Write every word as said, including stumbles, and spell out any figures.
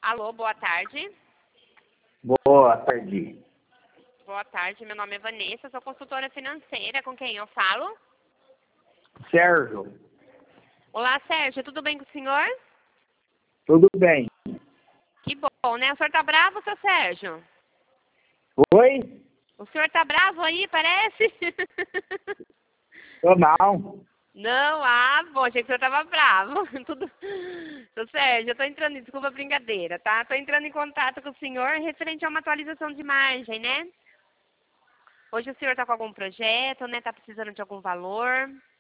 Alô, boa tarde. Boa tarde. Boa tarde, meu nome é Vanessa, sou consultora financeira, com quem eu falo? Sérgio, Olá, Sérgio, tudo bem com o senhor? tudo bem? Que bom, né? O senhor tá bravo, seu Sérgio? Oi? O senhor tá bravo aí, parece? Tô não. Não, ah, bom, achei que o senhor tava bravo. Tudo... Seu Sérgio, eu tô entrando, desculpa a brincadeira, tá? Tô entrando em contato com o senhor referente a uma atualização de margem, né? Hoje o senhor tá com algum projeto, né? Tá precisando de algum valor?